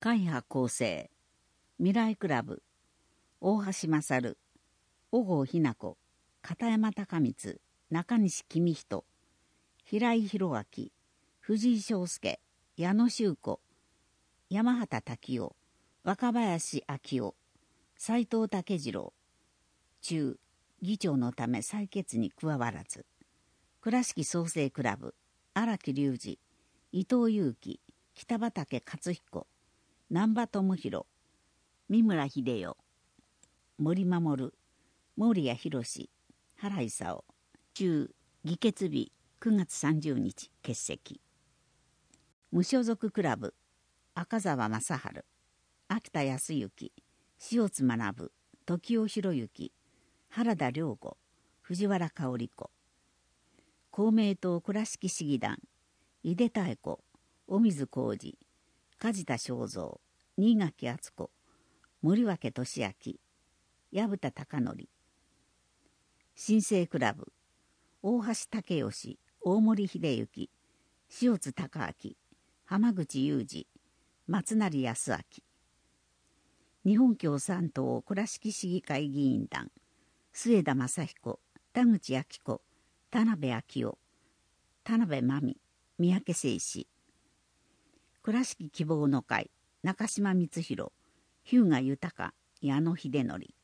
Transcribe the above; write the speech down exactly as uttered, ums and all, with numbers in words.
会派構成、未来クラブ、大橋勝、小郷日奈子、片山高光、中西公人、平井宏明、藤井翔介、矢野修子、山畑滝夫、若林昭夫、斉藤武次郎、中、議長のため採決に加わらず、倉敷創生クラブ、荒木隆二、伊藤祐樹、北畠克彦、難波智弘、三村秀代、森守、守谷博、原勲、中、議決日くがつさんじゅうにち欠席。無所属クラブ、赤澤正治、秋田康之、塩津学、時尾博之、原田良吾、藤原香織子。公明党倉敷市議団、井出妙子、尾水浩二、梶田正三、新垣敦子、森脇俊明、薮田貴則。新生クラブ、大橋武義、大森秀之、塩津隆明、浜口雄二、松成康明。日本共産党倉敷市議会議員団、末田正彦、田口昭子、田辺昭夫、田辺真美、三宅誠司。倉敷希望の会、中島光弘、日向豊、矢野秀則。